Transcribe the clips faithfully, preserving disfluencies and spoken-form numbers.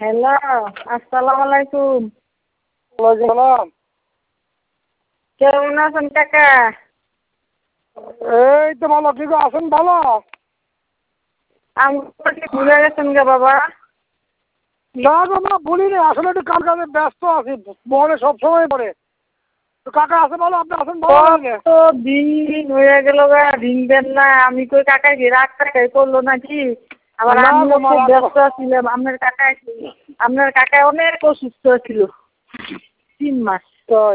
Hello, আসসালামু আলাইকুম। ওয়ালাইকুম সালাম। কেমন আছেন কাকা? এই তো ভালো, ঠিক আছেন ভালো? আমাকে ভুলে গেছেন গে বাবা? না গো মা, ভুলিনি, আসলে একটু কাম কাজে ব্যস্ত আছি, মনে সবসময় পড়ে। তো কাকা আছে ভালো, আপনি আছেন ভালো নাকি? কত দিন হয়ে গেল গা, দিন দেন না। আমি কই কাকা কি রাগ টাকাই করলো নাকি? আবার না আমিও গো মা, খুব রাগ ব্যস্ত ছিলাম। আপনার কাকা আপনার কাকা অনেক অসুস্থ ছিল তিন মাস। তাই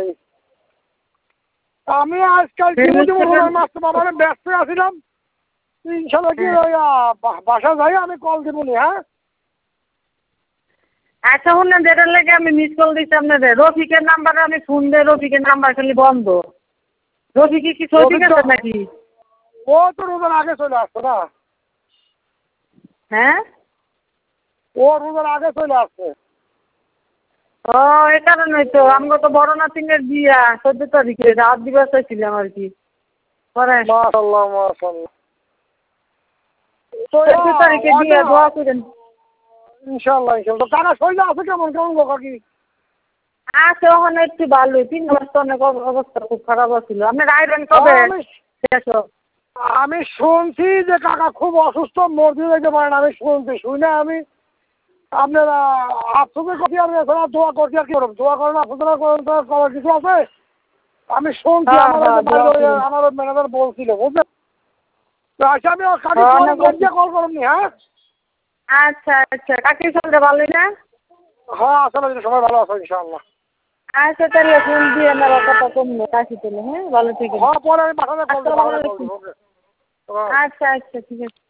আমি আজকাল দিব দিব রোজার মাস তো বাবা ব্যস্ত আছিলাম। ইনশাল্লাহ কি ওই বা- বাসা যাই আমি কল দেবনি। হ্যাঁ আচ্ছা শুনেন, যেটার লেগে আমি মিস কল দিচ্ছি আপনাদের, রফিকের নাম্বারে আমি ফোন দিই, রফিকের নাম্বার খালি বন্ধ। রফিকে কি সৌদি রবি তো গেছে নাকি? ও তো রোজার আগে চলে আসছে না, হ্যাঁ, ও রোজার আগে চলে আসছে। ও এই কারণে তো আমরা তো বড় নাতিনের বিয়া চোদ্দ তারিখে রাত দিবস ছিলাম আর কি। পরে মাশাআল্লাহ মাশাআল্লাহ। তো চোদ্দ তারিখে বিয়া, দোয়া করেন। ইনশাল্লাহ ইনশাল্লাহ। কাকা শরীর আছে কেমন কেমন গো কাকি? আছে ওখানে একটু ভালোই, তিন মাস তো অনেক অব- অবস্থা খুব খারাপ ছিল। আপনার আইরন কবে আমি শেষ হোক? আমি শুনছি যে কাকা খুব অসুস্থ, মসজিদে যেতে পারেন। আমি শুনছি, শুনে আমি আপনারা আপনাদের কথা আমি এছাড়া দোয়া করছি। আর কি করব, দোয়া করেন আপনারা করার কিছু আছে। আমি শুনছি, হ্যাঁ আমার ওই হ্যাঁ, যে দোয়া বাইরে করেন। আমার ম্যানেজার বলছিল বুঝলেন। তো আচ্ছা আমি কাকি হ্যাঁ, পরে অনেক গিয়ে অসুস্থ। কল করুন। হ্যাঁ আচ্ছা আচ্ছা, কাকির সঙ্গে ভালোই না? হ্যাঁ আসলে সবাই ভালো আছে ইনশাআল্লাহ। আচ্ছা তাহলে ফোন দিয়ে না কথা কমলো কাকি তাহলে। হ্যাঁ, ভালো ঠিক আছে। হ্যাঁ পরে আমি বাসাতে কল দেবো, আসসালামু বাসাতে কল আলাইকুম। দেবো। ওকে। আচ্ছা আচ্ছা, ঠিক আছে।